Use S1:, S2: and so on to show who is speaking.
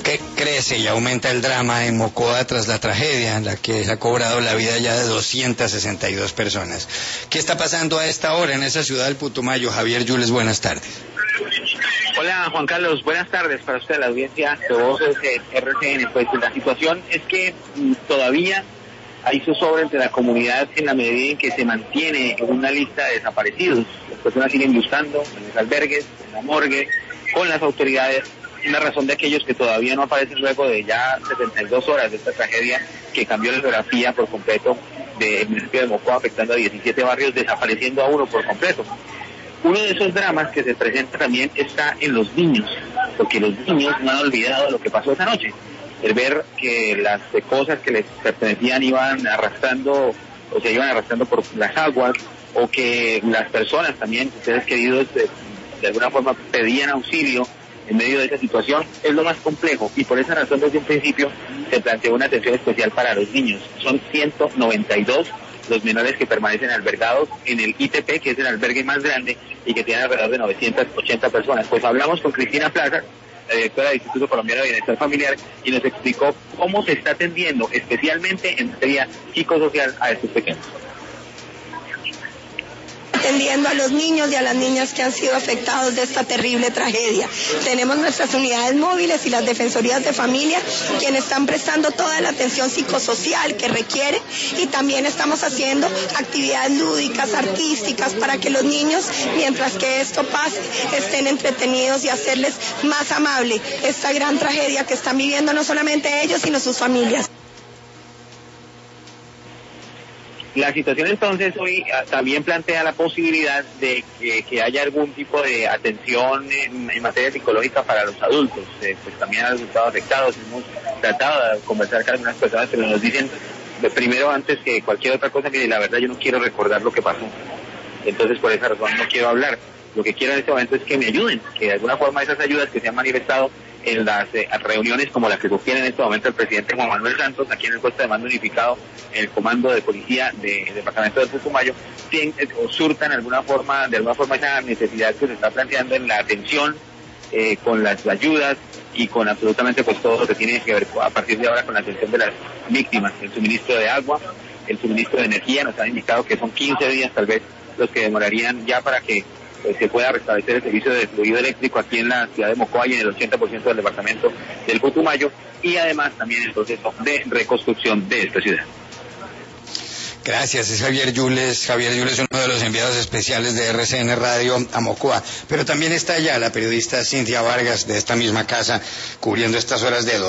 S1: que crece y aumenta el drama en Mocoa tras la tragedia en la que se ha cobrado la vida ya de 262 personas. ¿Qué está pasando a esta hora en esa ciudad del Putumayo? Javier Yules, buenas tardes.
S2: Hola Juan Carlos, buenas tardes para usted, la audiencia de Voces RCN. Pues la situación es que todavía hay zozobra entre la comunidad en la medida en que se mantiene en una lista de desaparecidos. Las personas siguen buscando en los albergues, en la morgue, con las autoridades, una razón de aquellos que todavía no aparecen luego de ya 72 horas de esta tragedia que cambió la geografía por completo del municipio de Mocoa, afectando a 17 barrios, desapareciendo a uno por completo. Uno de esos dramas que se presenta también está en los niños, porque los niños no han olvidado lo que pasó esa noche. El ver que las cosas que les pertenecían iban arrastrando o se iban arrastrando por las aguas, o que las personas también, ustedes queridos, de alguna forma pedían auxilio en medio de esa situación, es lo más complejo, y por esa razón desde un principio se planteó una atención especial para los niños. Son 192 los menores que permanecen albergados en el ITP, que es el albergue más grande y que tiene alrededor de 980 personas. Pues hablamos con Cristina Plaza, la directora del Instituto Colombiano de Bienestar Familiar, y nos explicó cómo se está atendiendo especialmente en materia psicosocial a estos pequeños.
S3: Atendiendo a los niños y a las niñas que han sido afectados de esta terrible tragedia. Tenemos nuestras unidades móviles y las defensorías de familia, quienes están prestando toda la atención psicosocial que requiere, y también estamos haciendo actividades lúdicas, artísticas, para que los niños, mientras que esto pase, estén entretenidos y hacerles más amable esta gran tragedia que están viviendo no solamente ellos, sino sus familias.
S2: La situación entonces hoy también plantea la posibilidad de que haya algún tipo de atención en materia psicológica para los adultos. Pues también han resultado afectados. Hemos tratado de conversar con algunas personas, pero nos dicen primero, antes que cualquier otra cosa, que la verdad yo no quiero recordar lo que pasó. Entonces por esa razón no quiero hablar. Lo que quiero en este momento es que me ayuden, que de alguna forma esas ayudas que se han manifestado en las reuniones como las que sostiene en este momento el presidente Juan Manuel Santos, aquí en el puesto de mando unificado, en el comando de policía del departamento del Putumayo, surtan de alguna forma esa necesidad que se está planteando en la atención, con las ayudas y con absolutamente pues todo lo que tiene que ver a partir de ahora con la atención de las víctimas, el suministro de agua, el suministro de energía. Nos han indicado que son 15 días tal vez los que demorarían ya para que se pueda restablecer el servicio de fluido eléctrico aquí en la ciudad de Mocoa y en el 80% del departamento del Putumayo, y además también el proceso de reconstrucción de esta ciudad.
S1: Gracias, es Javier Yules. Javier Yules, uno de los enviados especiales de RCN Radio a Mocoa. Pero también está allá la periodista Cintia Vargas, de esta misma casa, cubriendo estas horas de